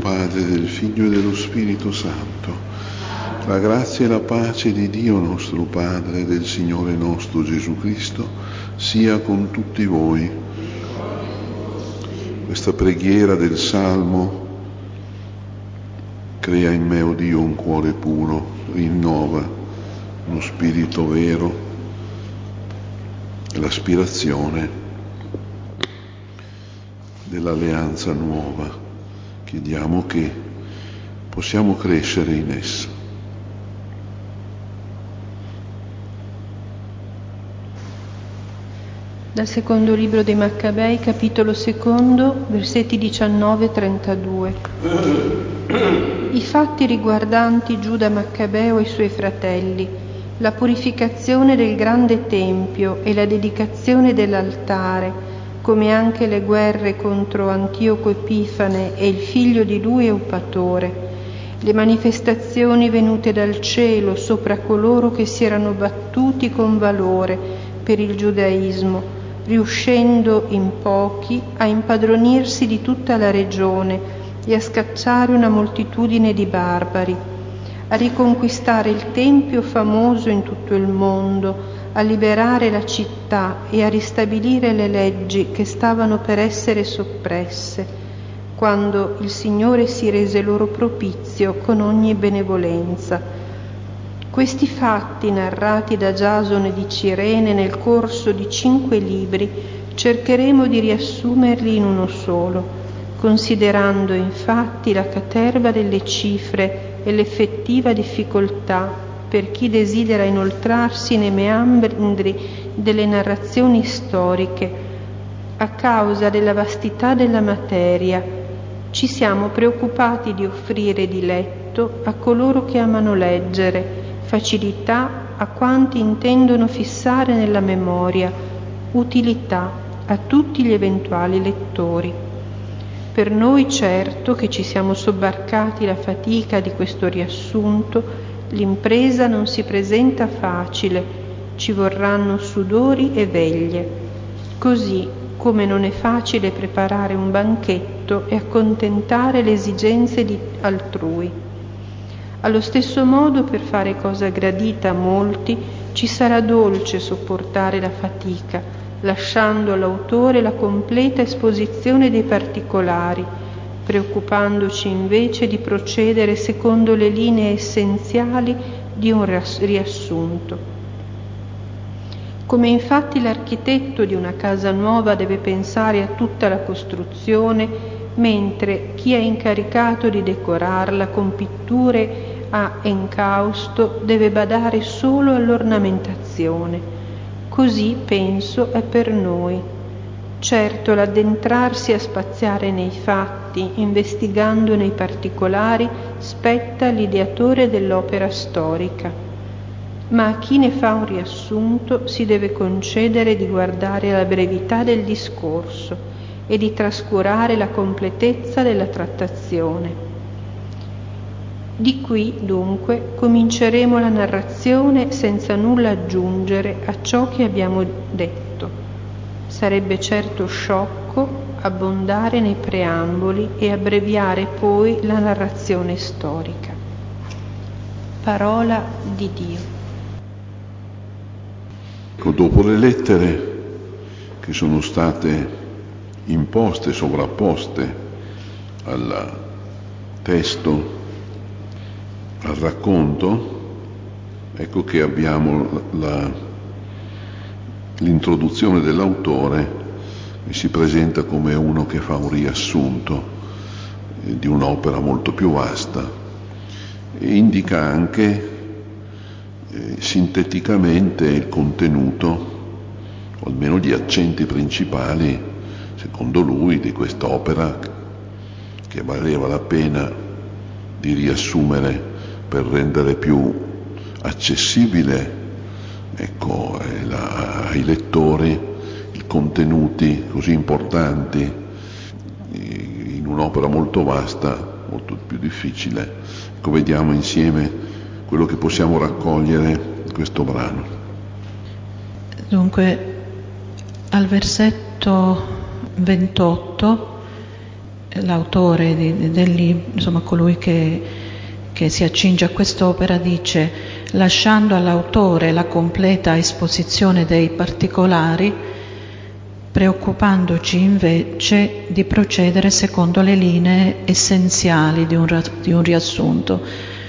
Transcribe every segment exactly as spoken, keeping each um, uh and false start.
Padre, del Figlio e dello Spirito Santo. La grazia e la pace di Dio nostro Padre e del Signore nostro Gesù Cristo sia con tutti voi. Questa preghiera del Salmo: crea in me, o Dio, un cuore puro, rinnova uno spirito vero, l'aspirazione dell'alleanza nuova. Chiediamo che possiamo crescere in essa. Dal secondo libro dei Maccabei, capitolo secondo, versetti diciannove e trentadue. I fatti riguardanti Giuda Maccabeo e i suoi fratelli, la purificazione del grande tempio e la dedicazione dell'altare, come anche le guerre contro Antioco Epifane e il figlio di lui Eupatore, le manifestazioni venute dal cielo sopra coloro che si erano battuti con valore per il giudaismo, riuscendo in pochi a impadronirsi di tutta la regione e a scacciare una moltitudine di barbari, a riconquistare il tempio famoso in tutto il mondo, a liberare la città e a ristabilire le leggi che stavano per essere soppresse, quando il Signore si rese loro propizio con ogni benevolenza. Questi fatti, narrati da Giasone di Cirene nel corso di cinque libri, cercheremo di riassumerli in uno solo, considerando infatti la caterva delle cifre e l'effettiva difficoltà per chi desidera inoltrarsi nei meandri delle narrazioni storiche. A causa della vastità della materia, ci siamo preoccupati di offrire diletto a coloro che amano leggere, facilità a quanti intendono fissare nella memoria, utilità a tutti gli eventuali lettori. Per noi certo che ci siamo sobbarcati la fatica di questo riassunto, l'impresa non si presenta facile, ci vorranno sudori e veglie, così come non è facile preparare un banchetto e accontentare le esigenze di altrui. Allo stesso modo, per fare cosa gradita a molti, ci sarà dolce sopportare la fatica, lasciando all'autore la completa esposizione dei particolari, preoccupandoci invece di procedere secondo le linee essenziali di un riassunto. Come infatti l'architetto di una casa nuova deve pensare a tutta la costruzione, mentre chi è incaricato di decorarla con pitture a encausto deve badare solo all'ornamentazione. Così, penso, è per noi. Certo, l'addentrarsi a spaziare nei fatti, investigando nei particolari, spetta all'ideatore dell'opera storica. Ma a chi ne fa un riassunto si deve concedere di guardare alla brevità del discorso e di trascurare la completezza della trattazione. Di qui, dunque, cominceremo la narrazione senza nulla aggiungere a ciò che abbiamo detto. Sarebbe certo sciocco abbondare nei preamboli e abbreviare poi la narrazione storica. Parola di Dio. Ecco, dopo le lettere che sono state imposte, sovrapposte al testo, al racconto, ecco che abbiamo la, l'introduzione dell'autore, che si presenta come uno che fa un riassunto eh, di un'opera molto più vasta, e indica anche eh, sinteticamente il contenuto, o almeno gli accenti principali, secondo lui, di quest'opera, che valeva la pena di riassumere per rendere più accessibile, ecco, eh, la, ai lettori i contenuti così importanti in un'opera molto vasta, molto più difficile. Ecco, vediamo insieme quello che possiamo raccogliere in questo brano. Dunque, al versetto ventotto l'autore di, di, del libro, insomma colui che, che si accinge a quest'opera, dice: lasciando all'autore la completa esposizione dei particolari, preoccupandoci invece di procedere secondo le linee essenziali di un, di un riassunto.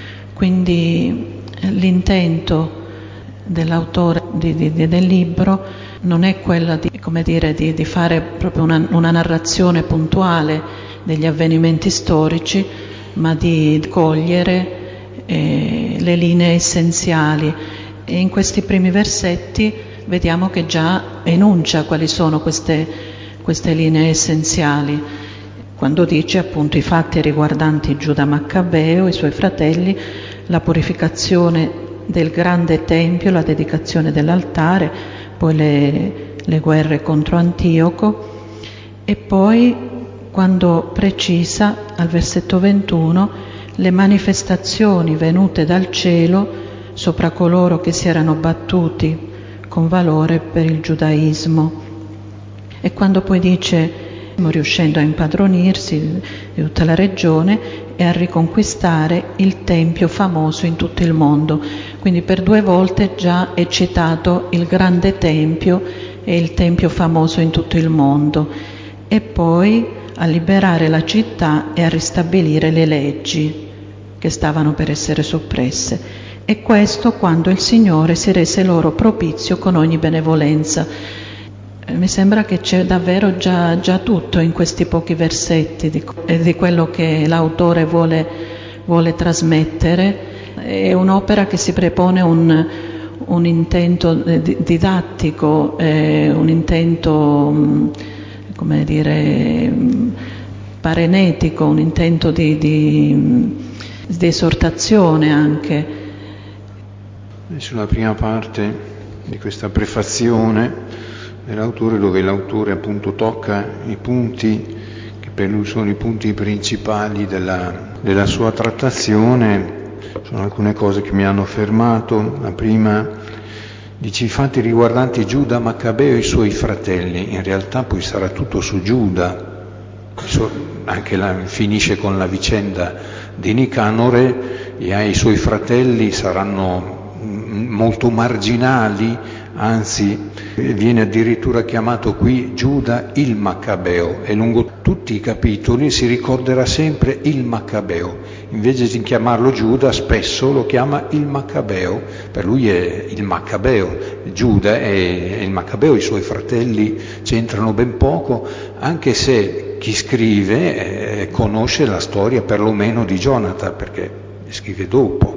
Quindi l'intento dell'autore di, di, del libro non è quella di, come dire, di, di fare proprio una, una narrazione puntuale degli avvenimenti storici, ma di cogliere eh, le linee essenziali. E in questi primi versetti vediamo che già enuncia quali sono queste, queste linee essenziali, quando dice appunto i fatti riguardanti Giuda Maccabeo, i suoi fratelli, la purificazione del grande tempio, la dedicazione dell'altare, poi le, le guerre contro Antioco, e poi quando precisa al versetto ventuno le manifestazioni venute dal cielo sopra coloro che si erano battuti con valore per il giudaismo. E quando poi dice, riuscendo a impadronirsi di tutta la regione e a riconquistare il tempio famoso in tutto il mondo. Quindi per due volte già è citato il grande tempio e il tempio famoso in tutto il mondo, e poi a liberare la città e a ristabilire le leggi che stavano per essere soppresse. E questo quando il Signore si rese loro propizio con ogni benevolenza. Mi sembra che c'è davvero già, già tutto in questi pochi versetti di, di quello che l'autore vuole, vuole trasmettere. È un'opera che si prepone un, un intento didattico, eh, un intento, come dire, parenetico, un intento di, di, di esortazione anche. Sulla prima parte di questa prefazione dell'autore, dove l'autore appunto tocca i punti che per lui sono i punti principali della, della sua trattazione, sono alcune cose che mi hanno fermato. La prima dice i fatti riguardanti Giuda Maccabeo e i suoi fratelli. In realtà poi sarà tutto su Giuda, anche la, finisce con la vicenda di Nicanore, e ai suoi fratelli saranno molto marginali, anzi viene addirittura chiamato qui Giuda il Maccabeo, e lungo tutti i capitoli si ricorderà sempre il Maccabeo, invece di chiamarlo Giuda spesso lo chiama il Maccabeo, per lui è il Maccabeo, Giuda è il Maccabeo, i suoi fratelli c'entrano ben poco, anche se chi scrive eh, conosce la storia perlomeno di Jonathan, perché scrive dopo.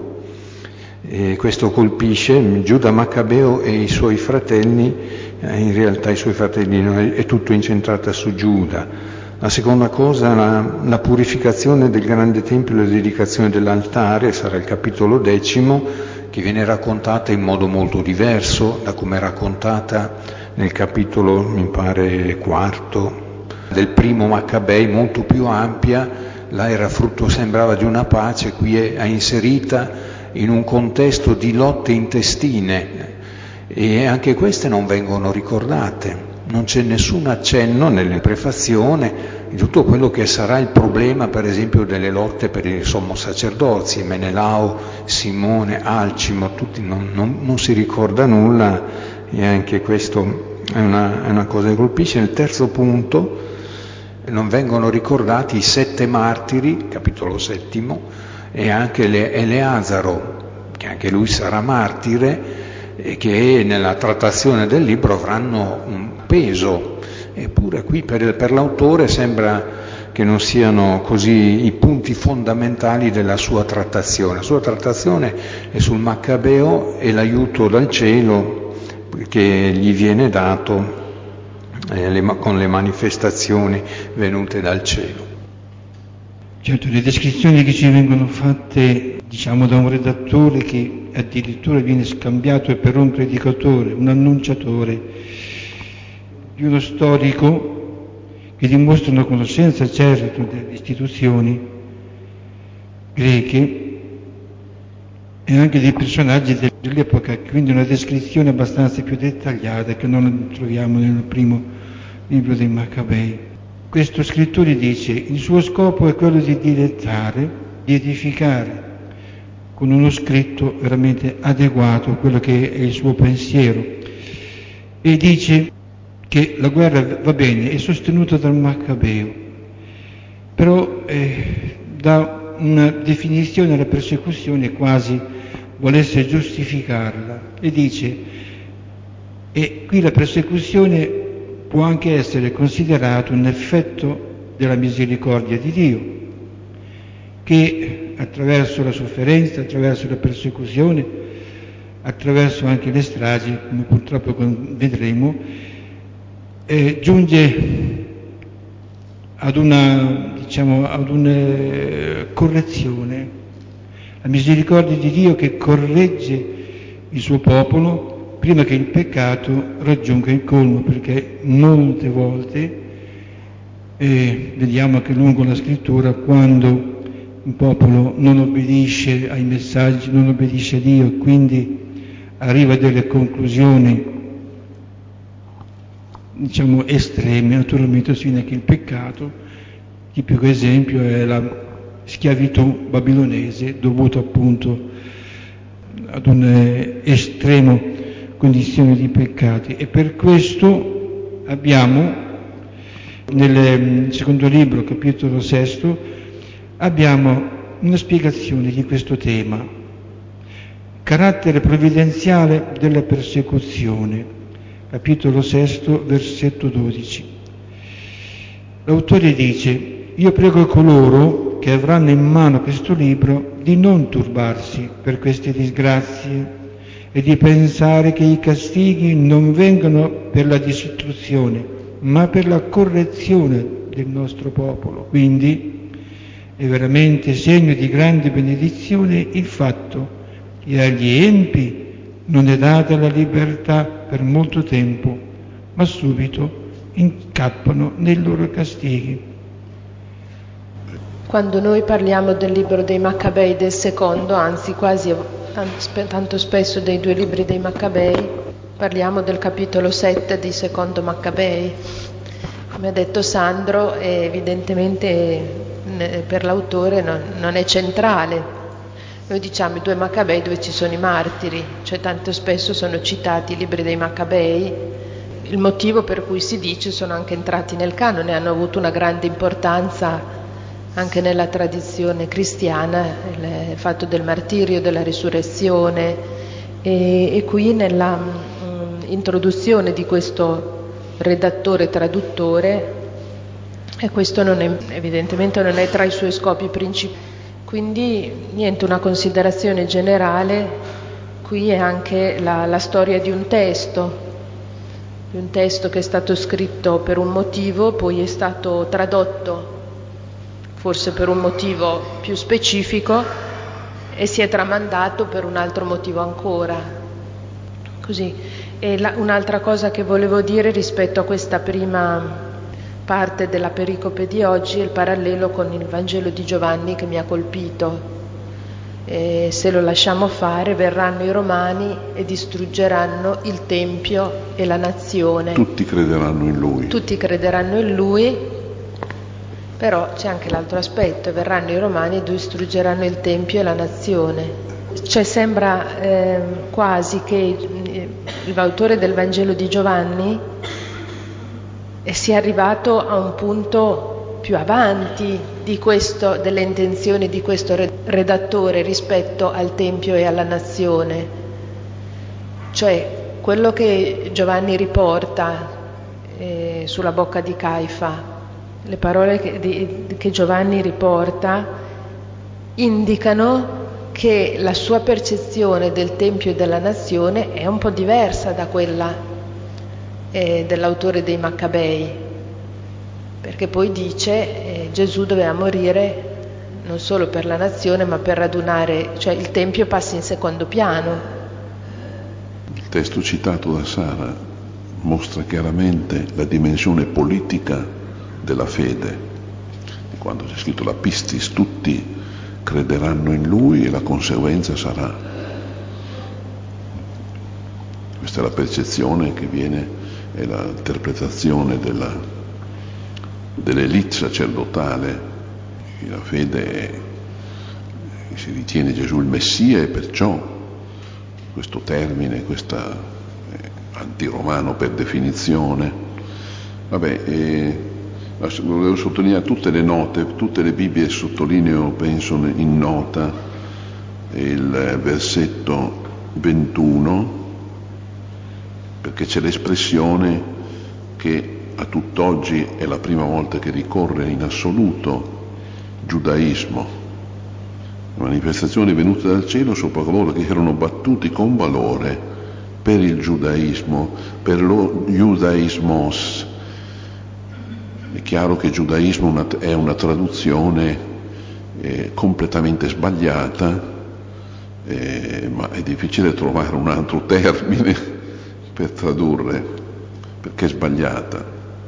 E questo colpisce Giuda Maccabeo e i suoi fratelli, eh, in realtà i suoi fratelli no, è, è tutto incentrato su Giuda. La seconda cosa, la, la purificazione del grande tempio e la dedicazione dell'altare, sarà il capitolo decimo, che viene raccontata in modo molto diverso da come è raccontata nel capitolo, mi pare, quarto, del primo Maccabei, molto più ampia. Là era frutto, sembrava, di una pace, qui è, è inserita in un contesto di lotte intestine, e anche queste non vengono ricordate. Non c'è nessun accenno nella prefazione di tutto quello che sarà il problema, per esempio, delle lotte per il sommo sacerdozio, Menelao, Simone, Alcimo, tutti, non, non, non si ricorda nulla, e anche questo è una, è una cosa che colpisce. Nel terzo punto non vengono ricordati i sette martiri, capitolo settimo, e anche Eleazaro, che anche lui sarà martire, e che nella trattazione del libro avranno un peso. Eppure qui per, per l'autore sembra che non siano così i punti fondamentali della sua trattazione. La sua trattazione è sul Maccabeo e l'aiuto dal cielo che gli viene dato eh, le, con le manifestazioni venute dal cielo. Certo, le descrizioni che ci vengono fatte, diciamo, da un redattore che addirittura viene scambiato per un predicatore, un annunciatore, di uno storico, che dimostra una conoscenza certa delle istituzioni greche e anche dei personaggi dell'epoca, quindi una descrizione abbastanza più dettagliata che non troviamo nel primo libro dei Maccabei. questo scrittore dice: il suo scopo è quello di dilettare, di edificare, con uno scritto veramente adeguato a quello che è il suo pensiero. E dice che la guerra, va bene, è sostenuta dal Maccabeo, però eh, dà una definizione alla persecuzione quasi volesse giustificarla, e dice: e qui la persecuzione può anche essere considerato un effetto della misericordia di Dio, che attraverso la sofferenza, attraverso la persecuzione, attraverso anche le stragi, come purtroppo vedremo, eh, giunge ad una, diciamo, ad una correzione. La misericordia di Dio che corregge il suo popolo prima che il peccato raggiunga il colmo, perché molte volte eh, vediamo che lungo la scrittura, quando un popolo non obbedisce ai messaggi, non obbedisce a Dio, quindi arriva a delle conclusioni, diciamo, estreme, naturalmente si viene anche il peccato. Tipico esempio è la schiavitù babilonese, dovuta appunto ad un estremo condizione di peccati. E per questo abbiamo nel secondo libro, capitolo sesto, abbiamo una spiegazione di questo tema: carattere provvidenziale della persecuzione, capitolo sesto, versetto dodici. L'autore dice: io prego coloro che avranno in mano questo libro di non turbarsi per queste disgrazie e di pensare che i castighi non vengano per la distruzione, ma per la correzione del nostro popolo. Quindi è veramente segno di grande benedizione il fatto che agli empi non è data la libertà per molto tempo, ma subito incappano nei loro castighi. Quando noi parliamo del libro dei Maccabei del secondo, anzi quasi tanto spesso dei due libri dei Maccabei, parliamo del capitolo sette di secondo Maccabei. Come ha detto Sandro, evidentemente per l'autore non, non è centrale. Noi diciamo i due Maccabei dove ci sono i martiri, cioè tanto spesso sono citati i libri dei Maccabei. Il motivo per cui si dice sono anche entrati nel canone, hanno avuto una grande importanza anche nella tradizione cristiana, il fatto del martirio, della risurrezione, e, e qui nella mh, introduzione di questo redattore traduttore, e questo non è, evidentemente non è tra i suoi scopi principali. Quindi niente, una considerazione generale, qui è anche la, la storia di un testo, di un testo che è stato scritto per un motivo, poi è stato tradotto forse per un motivo più specifico e si è tramandato per un altro motivo ancora. Così. E la, un'altra cosa che volevo dire rispetto a questa prima parte della pericope di oggi è il parallelo con il Vangelo di Giovanni che mi ha colpito. E se lo lasciamo fare, verranno i Romani e distruggeranno il Tempio e la nazione. Tutti crederanno in Lui. Tutti crederanno in Lui. Però c'è anche l'altro aspetto: verranno i Romani e distruggeranno il Tempio e la nazione. Cioè sembra eh, quasi che l'autore del Vangelo di Giovanni sia arrivato a un punto più avanti di questo, delle intenzioni di questo redattore rispetto al Tempio e alla nazione. Cioè quello che Giovanni riporta eh, sulla bocca di Caifa, le parole che, di, che Giovanni riporta indicano che la sua percezione del Tempio e della nazione è un po' diversa da quella eh, dell'autore dei Maccabei, perché poi dice eh, Gesù doveva morire non solo per la nazione ma per radunare, cioè il Tempio passa in secondo piano. Il testo citato da Sara mostra chiaramente la dimensione politica della fede, quando c'è scritto la pistis, tutti crederanno in Lui e la conseguenza sarà. Questa è la percezione che viene, è l'interpretazione della, dell'elite sacerdotale. La fede è, si ritiene Gesù il Messia e perciò questo termine, questa è antiromano per definizione. Vabbè, eh, volevo sottolineare tutte le note, tutte le Bibbie sottolineo, penso in nota, il versetto ventuno, perché c'è l'espressione che a tutt'oggi è la prima volta che ricorre in assoluto, giudaismo, manifestazioni venute dal cielo sopra coloro che erano battuti con valore per il giudaismo, per lo judaismos. È chiaro che giudaismo è una traduzione eh, completamente sbagliata, eh, ma è difficile trovare un altro termine per tradurre, perché è sbagliata,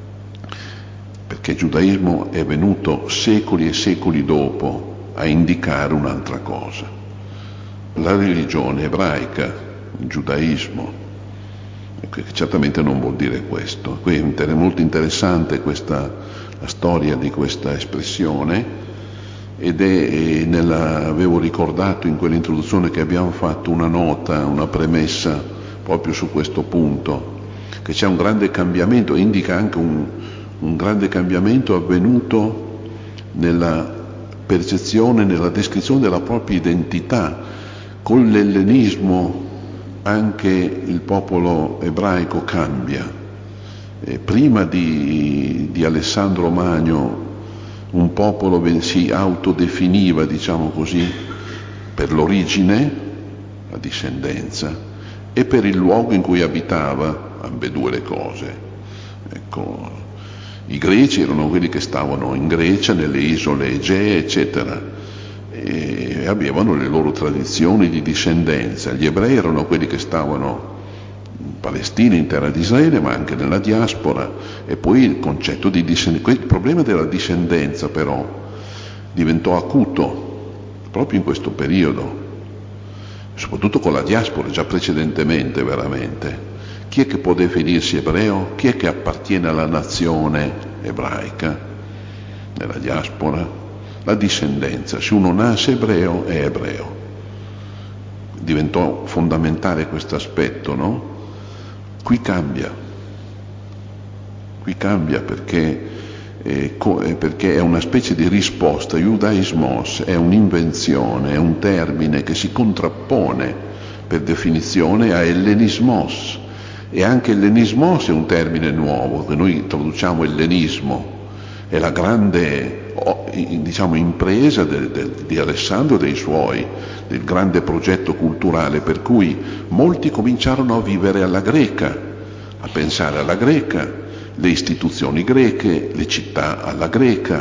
perché il giudaismo è venuto secoli e secoli dopo a indicare un'altra cosa. La religione ebraica, il giudaismo, che certamente non vuol dire questo. Qui è molto interessante questa, la storia di questa espressione, ed è, nella, avevo ricordato in quell'introduzione che abbiamo fatto una nota, una premessa proprio su questo punto, che c'è un grande cambiamento, indica anche un, un grande cambiamento avvenuto nella percezione, nella descrizione della propria identità. Con l'ellenismo anche il popolo ebraico cambia. Eh, prima di, di Alessandro Magno un popolo si autodefiniva, diciamo così, per l'origine, la discendenza, e per il luogo in cui abitava, ambedue le cose. Ecco, i greci erano quelli che stavano in Grecia, nelle isole Egee, eccetera, e avevano le loro tradizioni di discendenza. Gli ebrei erano quelli che stavano in Palestina, in terra di Israele, ma anche nella diaspora. E poi il concetto di discendenza, il problema della discendenza però diventò acuto proprio in questo periodo, soprattutto con la diaspora, già precedentemente veramente. Chi è che può definirsi ebreo? Chi è che appartiene alla nazione ebraica nella diaspora? La discendenza. Se uno nasce ebreo è ebreo. Diventò fondamentale questo aspetto, no? Qui cambia, qui cambia perché, eh, co- perché è una specie di risposta. Judaismos è un'invenzione, è un termine che si contrappone per definizione a ellenismos, e anche ellenismos è un termine nuovo, che noi traduciamo ellenismo, è la grande, diciamo, impresa de, de, di Alessandro e dei suoi, del grande progetto culturale, per cui molti cominciarono a vivere alla greca, a pensare alla greca, le istituzioni greche, le città alla greca,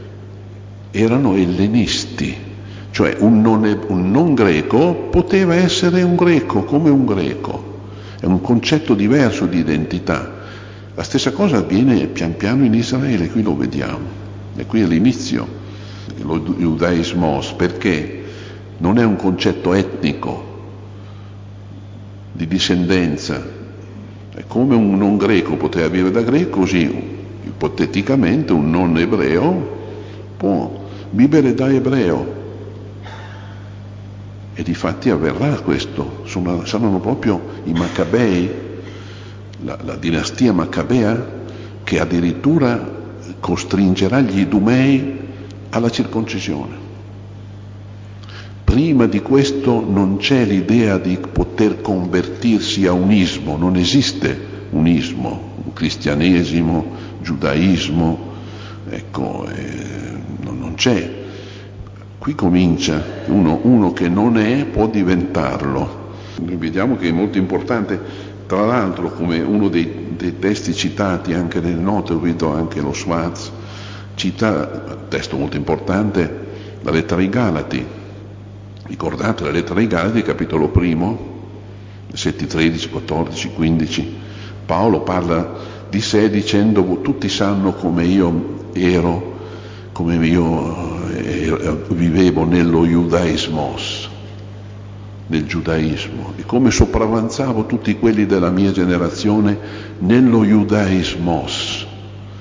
erano ellenisti, cioè un non, un non greco poteva essere un greco come un greco, è un concetto diverso di identità. La stessa cosa avviene pian piano in Israele, qui lo vediamo, e qui è l'inizio, lo judaismos, perché non è un concetto etnico, di discendenza. È come un non greco poteva vivere da greco, così ipoteticamente un non ebreo può vivere da ebreo. E difatti avverrà questo, sono, saranno proprio i Maccabei, la, la dinastia Maccabea, che addirittura costringerà gli Idumei alla circoncisione. Prima di questo non c'è l'idea di poter convertirsi a un ismo, non esiste un ismo, un cristianesimo, giudaismo, ecco, eh, non, non c'è. Qui comincia, uno, uno che non è può diventarlo. Noi vediamo che è molto importante, tra l'altro, come uno dei, dei testi citati anche nelle note, ho visto anche lo Schwarz, cita, testo molto importante, la lettera ai Galati. Ricordate la lettera ai Galati, capitolo primo, versetti tredici, quattordici, quindici. Paolo parla di sé dicendo: tutti sanno come io ero, come io eh, vivevo nello judaismos, nel giudaismo, e come sopravanzavo tutti quelli della mia generazione nello judaismos,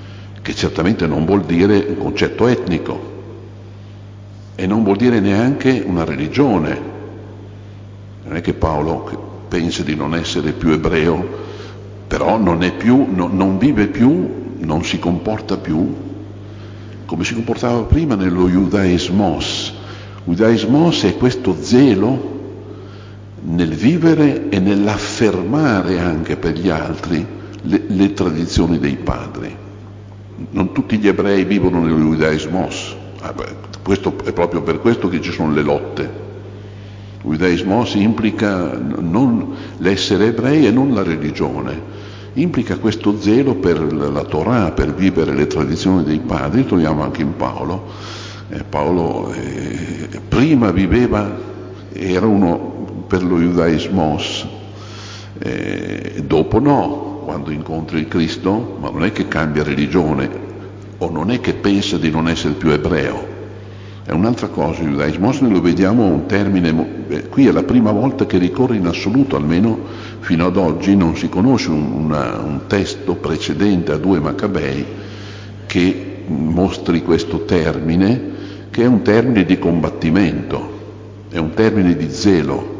che certamente non vuol dire un concetto etnico e non vuol dire neanche una religione. Non è che Paolo pensa di non essere più ebreo, però non è più, no, non vive più, non si comporta più come si comportava prima nello judaismos. Judaismos è questo zelo nel vivere e nell'affermare anche per gli altri le, le tradizioni dei padri. Non tutti gli ebrei vivono nello judaismos, ah beh, questo è proprio per questo che ci sono le lotte. Il judaismos implica non l'essere ebrei e non la religione, implica questo zelo per la Torah, per vivere le tradizioni dei padri. Troviamo anche in Paolo. Eh, Paolo eh, prima viveva, era uno per lo judaismos, eh, dopo no, quando incontra il Cristo, ma non è che cambia religione, o non è che pensa di non essere più ebreo. È un'altra cosa. Il judaismos lo vediamo un termine, eh, qui è la prima volta che ricorre in assoluto, almeno fino ad oggi non si conosce un, una, un testo precedente a due Maccabei che mostri questo termine, che è un termine di combattimento, è un termine di zelo.